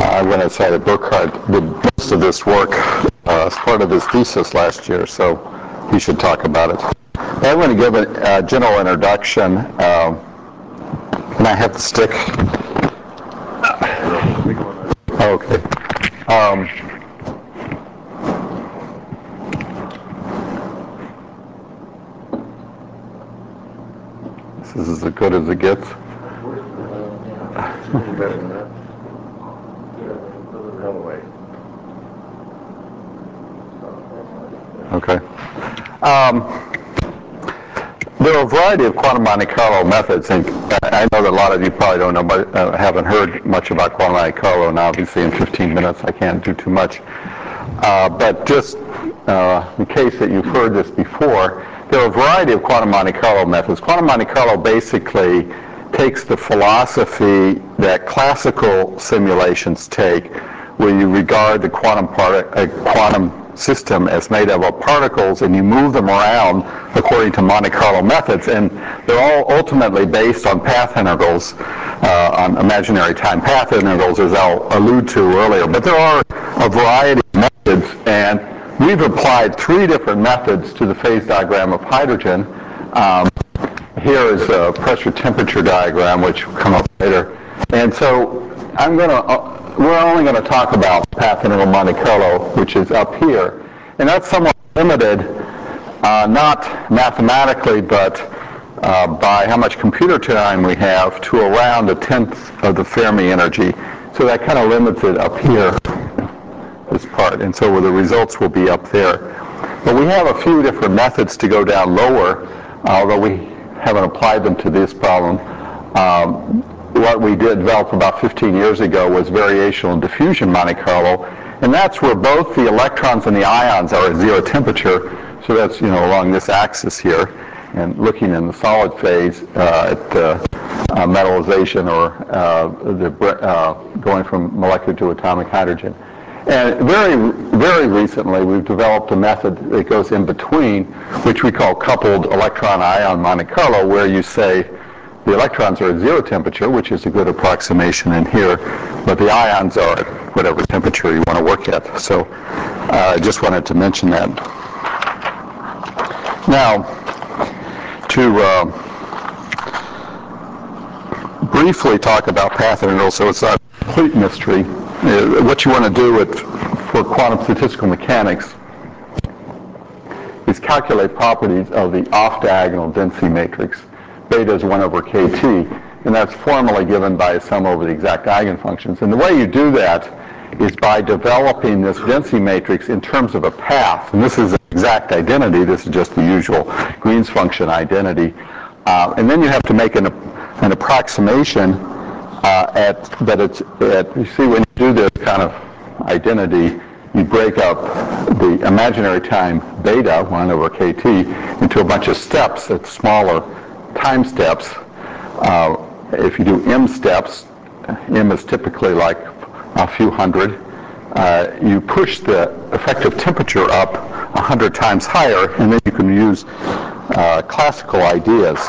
I went outside of Burkhardt, did most of this work as part of his thesis last year, so he should talk about it. I'm going to give a general introduction. Can I have the stick? Okay. This is as good as it gets. Okay. There are a variety of quantum Monte Carlo methods, and I know that a lot of you probably don't know, but haven't heard much about quantum Monte Carlo, and obviously in 15 minutes I can't do too much. But just in case that you've heard this before, there are a variety of quantum Monte Carlo methods. Quantum Monte Carlo basically takes the philosophy that classical simulations take, where you regard the quantum system as made up of particles, and you move them around according to Monte Carlo methods, and they're all ultimately based on path integrals, on imaginary time path integrals, as I'll allude to earlier. But there are a variety of methods, and we've applied 3 different methods to the phase diagram of hydrogen. Here is a pressure temperature diagram, which will come up later. And so we're only going to talk about path integral Monte Carlo, which is up here. And that's somewhat limited, not mathematically, but by how much computer time we have, to around 1/10 of the Fermi energy. So that kind of limits it up here, this part. And so the results will be up there. But we have a few different methods to go down lower, although we haven't applied them to this problem. What we did develop about 15 years ago was variational and diffusion Monte Carlo, and that's where both the electrons and the ions are at 0 temperature. So that's along this axis here, and looking in the solid phase at metallization or going from molecular to atomic hydrogen. And very recently, we've developed a method that goes in between, which we call coupled electron-ion Monte Carlo, where you say the electrons are at 0 temperature, which is a good approximation in here, but the ions are at whatever temperature you want to work at. So I just wanted to mention that. Now, to briefly talk about path integrals, so it's not a complete mystery. What you want to do for quantum statistical mechanics is calculate properties of the off-diagonal density matrix. Beta is 1/kt, and that's formally given by a sum over the exact eigenfunctions. And the way you do that is by developing this density matrix in terms of a path. And this is an exact identity. This is just the usual Green's function identity. And then you have to make an approximation you see, when you do this kind of identity, you break up the imaginary time beta, 1/kt, into a bunch of steps that's smaller time steps. If you do m steps, m is typically like a few hundred, you push the effective temperature up 100 times higher, and then you can use classical ideas.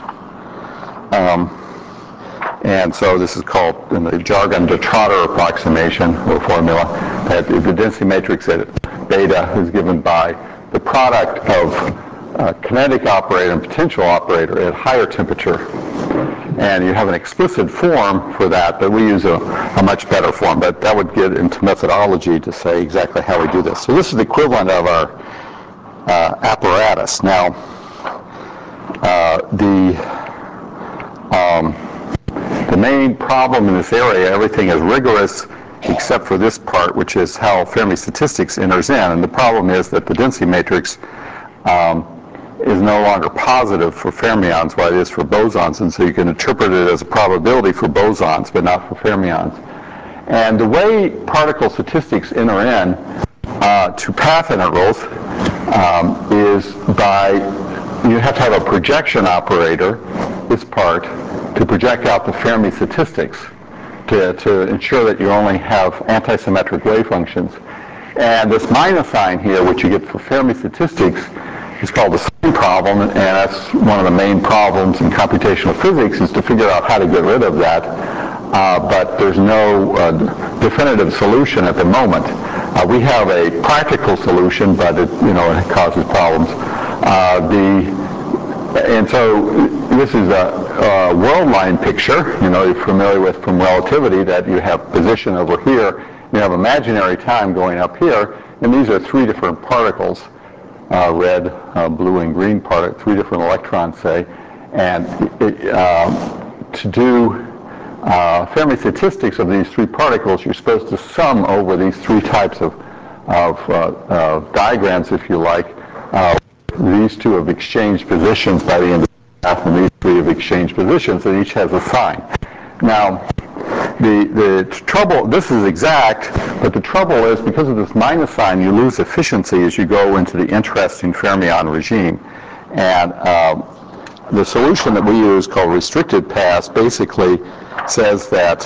And so this is called, in the jargon, the Trotter approximation or formula, that the density matrix at beta is given by the product of kinetic operator and potential operator at higher temperature. And you have an explicit form for that, but we use a much better form. But that would get into methodology to say exactly how we do this. So this is the equivalent of our apparatus. Now, the main problem in this area, everything is rigorous except for this part, which is how Fermi statistics enters in. And the problem is that the density matrix is no longer positive for fermions, while it is for bosons. And so you can interpret it as a probability for bosons, but not for fermions. And the way particle statistics enter in to path integrals is by, you have to have a projection operator, this part, to project out the Fermi statistics to ensure that you only have antisymmetric wave functions. And this minus sign here, which you get for Fermi statistics, is called the sign problem, and that's one of the main problems in computational physics, is to figure out how to get rid of that. but there's no definitive solution at the moment. We have a practical solution, but it causes problems. And so this is a world line picture, you're familiar with from relativity, that you have position over here, you have imaginary time going up here, and these are three different particles, red, blue, and green three different electrons, say, and to do Fermi statistics of these three particles, you're supposed to sum over these three types of diagrams, if you like. These two have exchanged positions by the end of the graph, and these three have exchanged positions, and each has a sign. Now, the trouble, this is exact, but the trouble is because of this minus sign, you lose efficiency as you go into the interesting fermion regime. And the solution that we use, called restricted paths, basically says that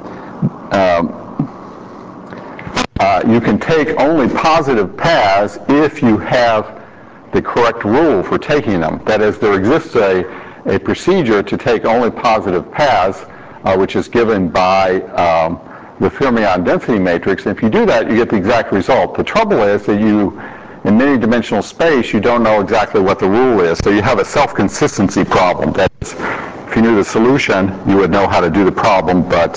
you can take only positive paths if you have the correct rule for taking them. That is, there exists a procedure to take only positive paths, which is given by the fermion density matrix. And if you do that, you get the exact result. The trouble is that in many-dimensional space, you don't know exactly what the rule is. So you have a self-consistency problem. That is, if you knew the solution, you would know how to do the problem, but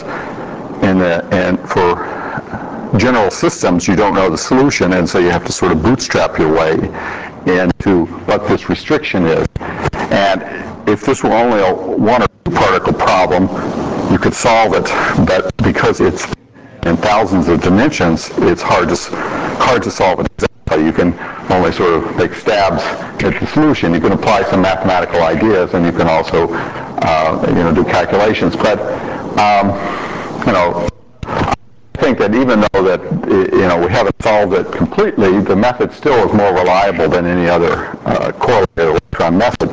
for general systems, you don't know the solution, and so you have to sort of bootstrap your way into what this restriction is. And if this were only a one or two particle problem, you could solve it, but because it's in thousands of dimensions, it's hard to solve it exactly. You can only sort of make stabs at the solution. You can apply some mathematical ideas, and you can also do calculations. But I think that even though that we haven't solved it completely, the method still is more reliable than any other correlated electron method.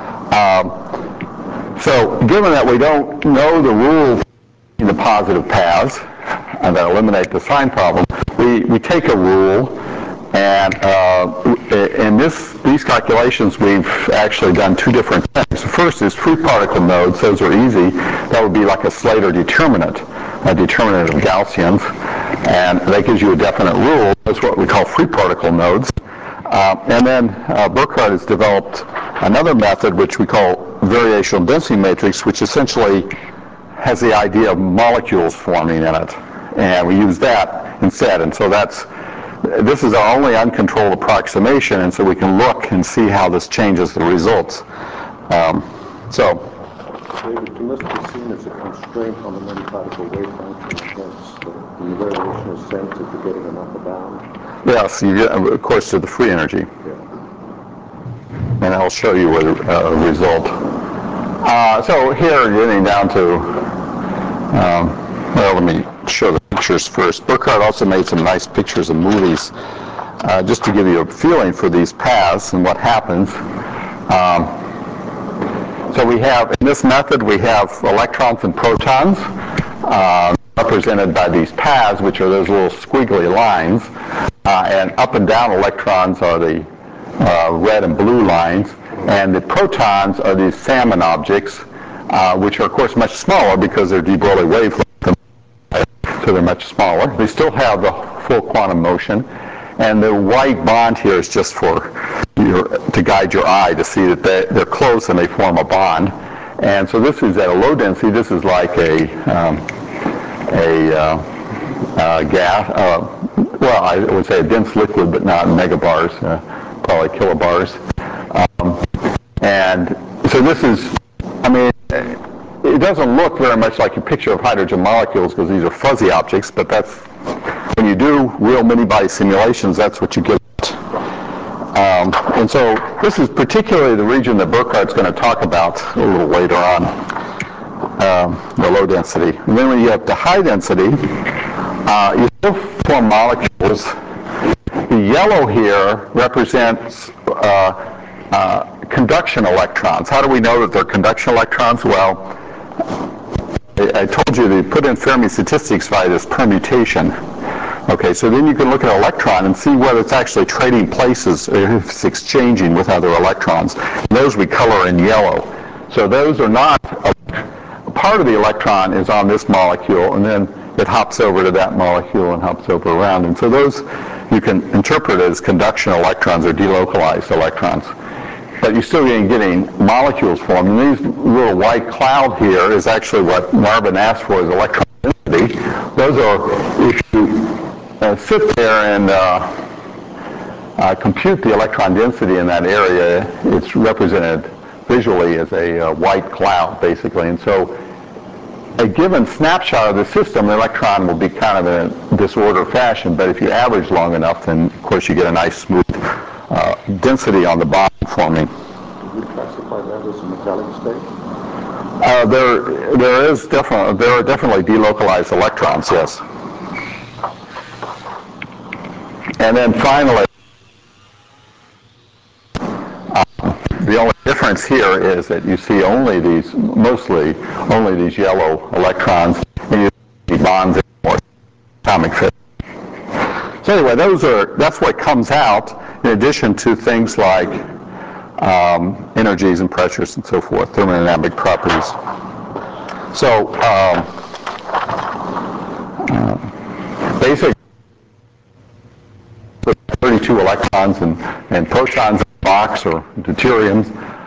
So given that we don't know the rule in the positive paths that eliminate the sign problem, we take a rule, and in these calculations we've actually done two different things. The first is free particle nodes. Those are easy. That would be like a Slater determinant, a determinant of Gaussians, and that gives you a definite rule. That's what we call free particle nodes. And then Burckhardt has developed another method which we call variational density matrix, which essentially has the idea of molecules forming in it, and we use that instead. And so this is our only uncontrolled approximation, and so we can look and see how this changes the results. David, can this be seen as a constraint on the many-particle wave function, hence in the variational sense if you're getting enough abound? Yes, you get, of course, to the free energy. Yeah. And I'll show you a result. So here, getting down to, let me show the pictures first. Burckhardt also made some nice pictures of movies, just to give you a feeling for these paths and what happens. So we have, in this method, we have electrons and protons represented by these paths, which are those little squiggly lines. And up and down electrons are the red and blue lines. And the protons are these salmon objects, which are, of course, much smaller because they're de Broglie wavelength, so they're much smaller. They still have the full quantum motion. And the white bond here is just to guide your eye to see that they're close and they form a bond. And so this is at a low density. This is like a gas. Well, I would say a dense liquid, but not megabars, probably kilobars. And so this is, it doesn't look very much like a picture of hydrogen molecules because these are fuzzy objects, but that's, when you do real many-body simulations, that's what you get. And so this is particularly the region that Burckhardt's going to talk about a little later on, the low density. And then when you get to high density, you still form molecules. The yellow here represents conduction electrons. How do we know that they're conduction electrons? Well, I told you to put in Fermi statistics by this permutation. Okay, so then you can look at an electron and see whether it's actually trading places, or if it's exchanging with other electrons. And those we color in yellow. So those are not part of the electron is on this molecule, and then it hops over to that molecule and hops over around. And so those you can interpret as conduction electrons or delocalized electrons. But you're still getting molecules formed. And these little white cloud here is actually what Marvin asked for, is electron density. Those are, if you sit there and compute the electron density in that area, it's represented visually as a white cloud, basically. And so a given snapshot of the system, the electron will be kind of in a disorder fashion, but if you average long enough, then of course you get a nice smooth density on the bottom forming. Would you classify that as a metallic state? There are definitely delocalized electrons, yes. And then finally, the only difference here is that you see mostly only these yellow electrons, and you see bonds in more atomic fit. So anyway, that's what comes out in addition to things like energies and pressures and so forth, thermodynamic properties. So basically, 32 electrons and protons in the box, or deuteriums.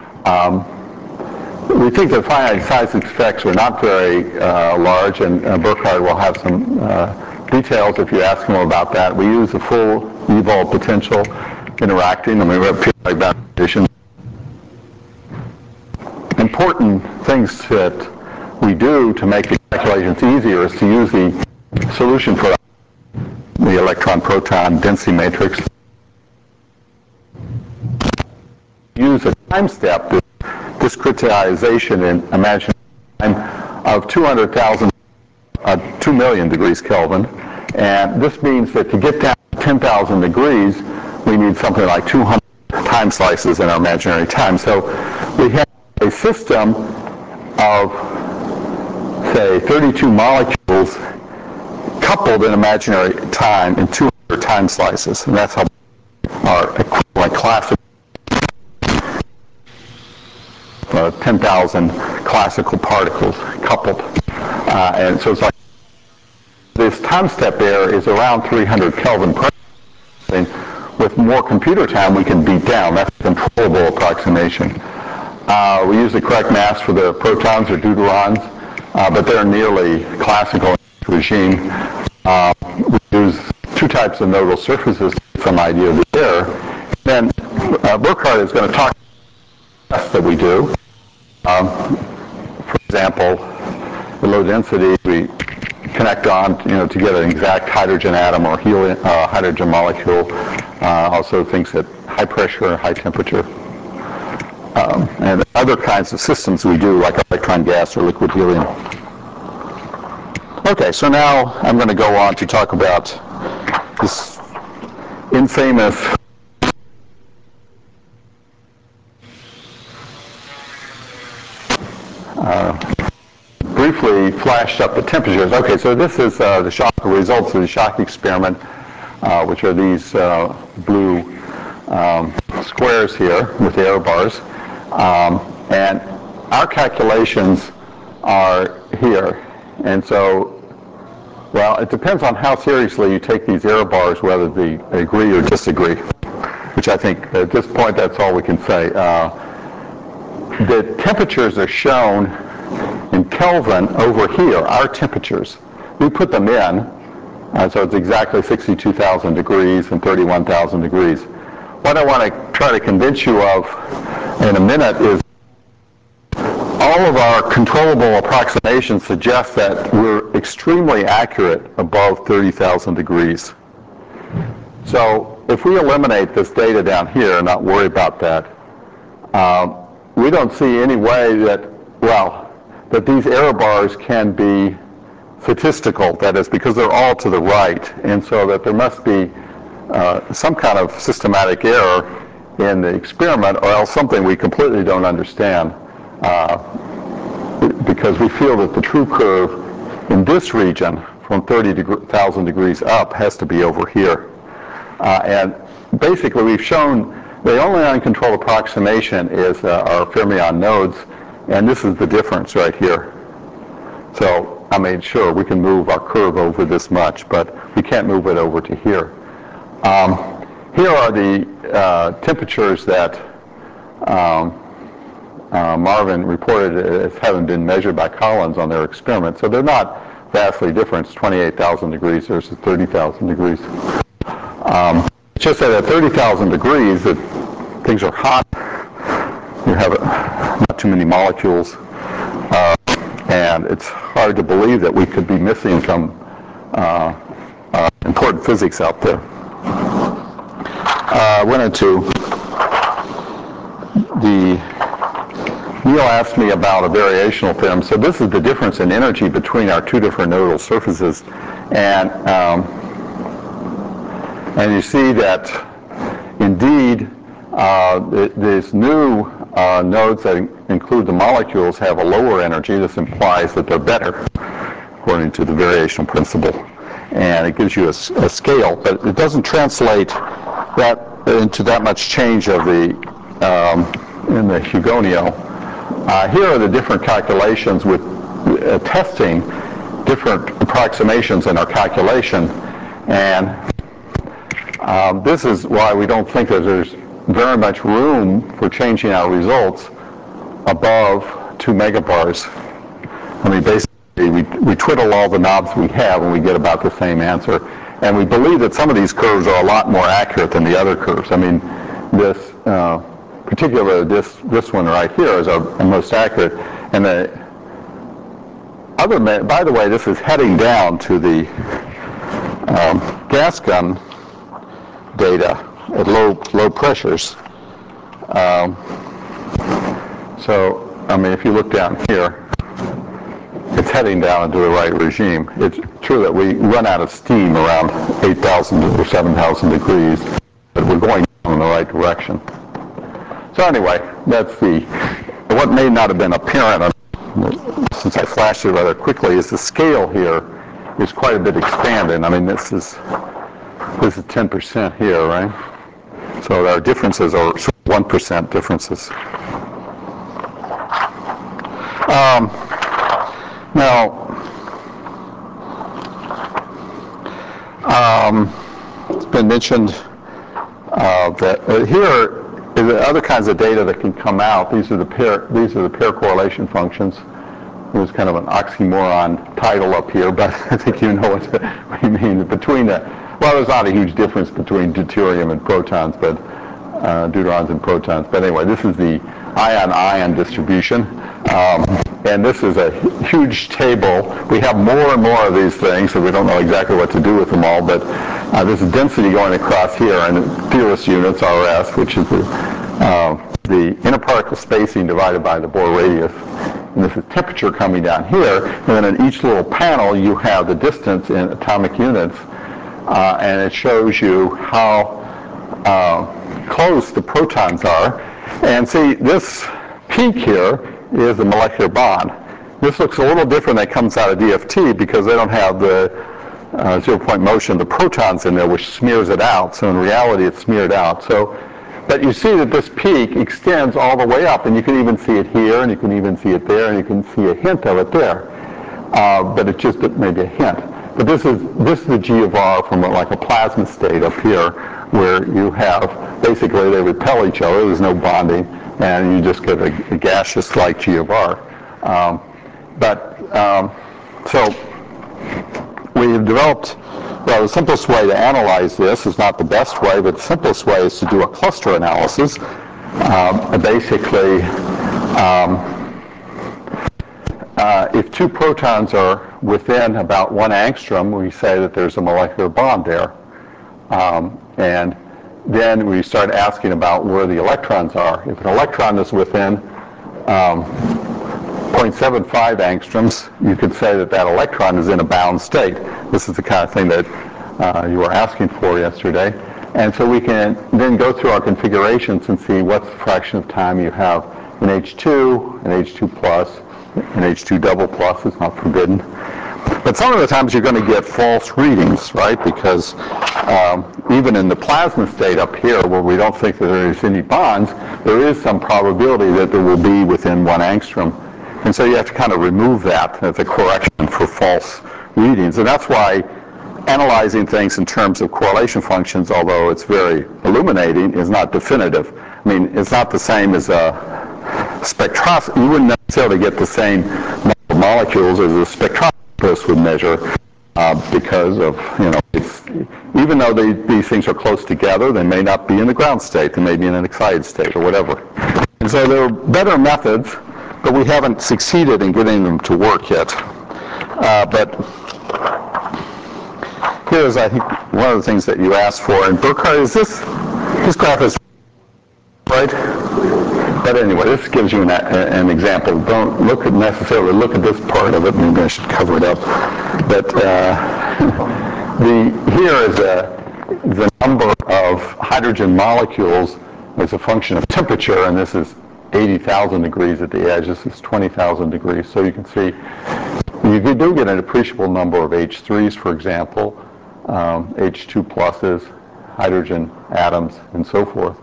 We think the finite size effects are not very large, and Burkhardt will have some details if you ask him about that. We use the full Ewald potential interacting. I mean, we have periodic boundary conditions. Important things that we do to make the calculations easier is to use the solution for the electron-proton density matrix. Use a time step, discretization in imaginary time of 200,000, 2 million degrees Kelvin. And this means that to get down to 10,000 degrees, we need something like 200 time slices in our imaginary time. So we have a system of, say, 32 molecules coupled in imaginary time in 200 time slices. And that's how our equivalent classical 10,000 classical particles coupled. And so it's like this time step there is around 300 Kelvin per. With more computer time, we can beat down. That's a controllable approximation. We use the correct mass for the protons or deuterons, but they're nearly classical in this regime. We use two types of nodal surfaces to get some idea of the error. Then Burkhardt is going to talk about the tests that we do. For example, the low density, we connect on, to get an exact hydrogen atom or helium, hydrogen molecule. Also things at high pressure, high temperature. And other kinds of systems we do, like electron gas or liquid helium. Okay, so now I'm going to go on to talk about this infamous briefly flashed up the temperatures. Okay, so this is the results of the shock experiment, which are these blue squares here with the error bars. And our calculations are here. And so, well, it depends on how seriously you take these error bars, whether they agree or disagree, which I think at this point that's all we can say. The temperatures are shown in Kelvin over here, our temperatures. We put them in, so it's exactly 62,000 degrees and 31,000 degrees. What I want to try to convince you of in a minute is all of our controllable approximations suggest that we're extremely accurate above 30,000 degrees. So if we eliminate this data down here and not worry about that, we don't see any way that these error bars can be statistical, that is, because they're all to the right, and so that there must be some kind of systematic error in the experiment, or else something we completely don't understand, because we feel that the true curve in this region from 30,000 degrees up has to be over here. And basically we've shown the only uncontrolled approximation is our fermion nodes, and this is the difference right here. So, I mean, sure, we can move our curve over this much, but we can't move it over to here. Here are the temperatures that Marvin reported as having been measured by Collins on their experiment. So they're not vastly different. It's 28,000 degrees versus 30,000 degrees. It's just that at 30,000 degrees, things are hot. You have not too many molecules. And it's hard to believe that we could be missing some important physics out there. I went into Neil asked me about a variational theorem. So this is the difference in energy between our two different nodal surfaces. And you see that indeed these new nodes that include the molecules have a lower energy. This implies that they're better, according to the variational principle. And it gives you a scale, but it doesn't translate that into that much change of the in the Hugonio. Here are the different calculations with testing different approximations in our calculation. And this is why we don't think that there's very much room for changing our results above 2 megabars. I mean, basically, we twiddle all the knobs we have and we get about the same answer. And we believe that some of these curves are a lot more accurate than the other curves. I mean, this particular, this one right here is our most accurate. And the other, by the way, this is heading down to the gas gun data at low pressures. So, I mean, if you look down here, it's heading down into the right regime. It's true that we run out of steam around 8,000 or 7,000 degrees, but we're going in the right direction. So anyway, that's what may not have been apparent, since I flashed it rather quickly, is the scale here is quite a bit expanded. I mean, this is 10% here, right? So our differences are 1% differences. It's been mentioned that here are the other kinds of data that can come out. These are the pair correlation functions. There's kind of an oxymoron title up here, but I think you know what we mean. Well, there's not a huge difference between deuterium and protons, but deuterons and protons. But anyway, this is the ion-ion distribution. And this is a huge table. We have more and more of these things, so we don't know exactly what to do with them all. But there's a density going across here, and theorist units, RS, which is the interparticle spacing divided by the Bohr radius. And this is temperature coming down here. And then in each little panel, you have the distance in atomic units. And it shows you how close the protons are. And see, this pink here is the molecular bond. This looks a little different that comes out of DFT because they don't have the zero-point motion of the protons in there, which smears it out. So in reality, it's smeared out. But you see that this peak extends all the way up, and you can even see it here, and you can even see it there, and you can see a hint of it there. But it's just maybe a hint. But this is the G of R from like a plasma state up here, where you have basically they repel each other. There's no bonding, and you just get a gaseous-like G of R. So we have developed. Well, the simplest way to analyze this is not the best way, but the simplest way is to do a cluster analysis. Basically, if two protons are within about 1 angstrom, we say that there's a molecular bond there. And then we start asking about where the electrons are. If an electron is within 0.75 angstroms, you could say that that electron is in a bound state. This is the kind of thing that you were asking for yesterday. And so we can then go through our configurations and see what's the fraction of time you have in H2, and H2 plus, and H2 double plus is not forbidden. But some of the times you're going to get false readings, right? Because even in the plasma state up here, where we don't think that there is any bonds, there is some probability that there will be within 1 angstrom. And so you have to kind of remove that as a correction for false readings. And that's why analyzing things in terms of correlation functions, although it's very illuminating, is not definitive. I mean, it's not the same as a spectroscopy. You wouldn't necessarily get the same number of molecules as a spectroscopist would measure because of, even though these things are close together, they may not be in the ground state. They may be in an excited state or whatever. And so there are better methods, but we haven't succeeded in getting them to work yet. But here's, I think, one of the things that you asked for. And Burckhardt, is this graph is right? But anyway, this gives you an example. Don't necessarily look at this part of it. Maybe I should cover it up. But here is the number of hydrogen molecules as a function of temperature, and this is 80,000 degrees at the edge. This is 20,000 degrees. So you can see you do get an appreciable number of H3s, for example, H2 pluses, hydrogen atoms, and so forth.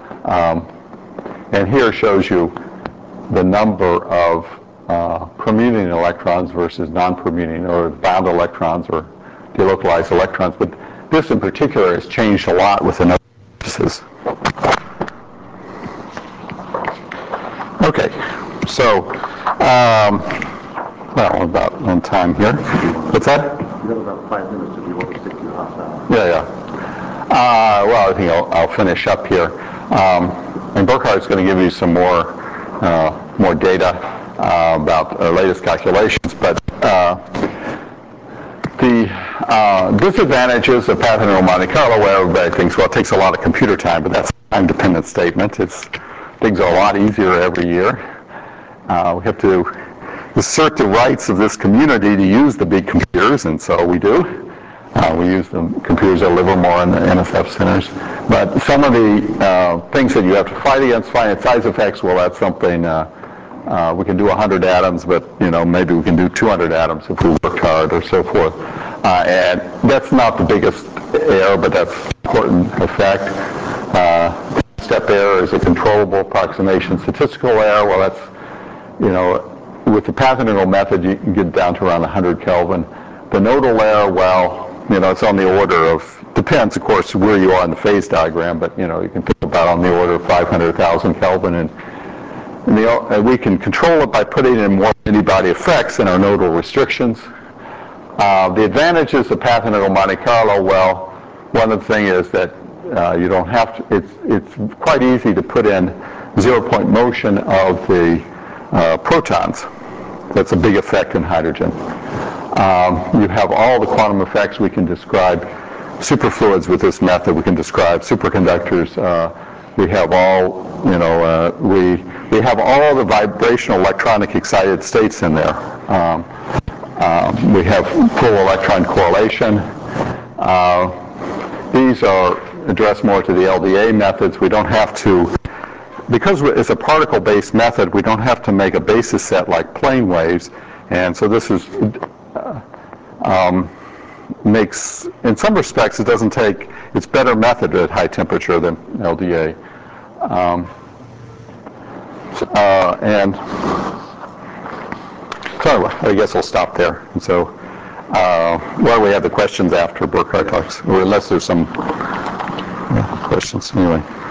And here shows you the number of permuting electrons versus non-permuting, or bound electrons, or delocalized electrons. But this in particular has changed a lot with the notices. Okay, so, well, about on time here. What's that? You have about 5 minutes if you want to stick to your half hour. Yeah. Well, I think I'll finish up here. And Burckhardt's going to give you some more data about our latest calculations. But the disadvantages of path integral Monte Carlo, where everybody thinks, well, it takes a lot of computer time, but that's a time-dependent statement. Things are a lot easier every year. We have to assert the rights of this community to use the big computers, and so we do. We use the computers at Livermore and the NSF centers. But some of the things that you have to fight against, finite size effects, well, that's something we can do 100 atoms, but maybe we can do 200 atoms if we work hard, or so forth. And that's not the biggest error, but that's an important effect. Step error is a controllable approximation. Statistical error, well, that's, with the path integral method, you can get down to around 100 Kelvin. The nodal error, well, it's on the order of, depends, of course, where you are in the phase diagram, but, you can think about on the order of 500,000 Kelvin. And we can control it by putting in more many-body effects in our nodal restrictions. The advantages of path integral Monte Carlo, well, one of the things is that you don't have to, it's quite easy to put in zero-point motion of the protons. That's a big effect in hydrogen. You have all the quantum effects. We can describe superfluids with this method. We can describe superconductors. We have all, we have all the vibrational electronic excited states in there. We have full electron correlation. These are addressed more to the LDA methods. We don't have to, because it's a particle-based method, we don't have to make a basis set like plane waves. And so this is, makes, in some respects, it doesn't take, it's better method at high temperature than LDA. And so I guess I'll stop there. And so, well, we have the questions after Burckhardt talks, or unless there's some questions. Anyway.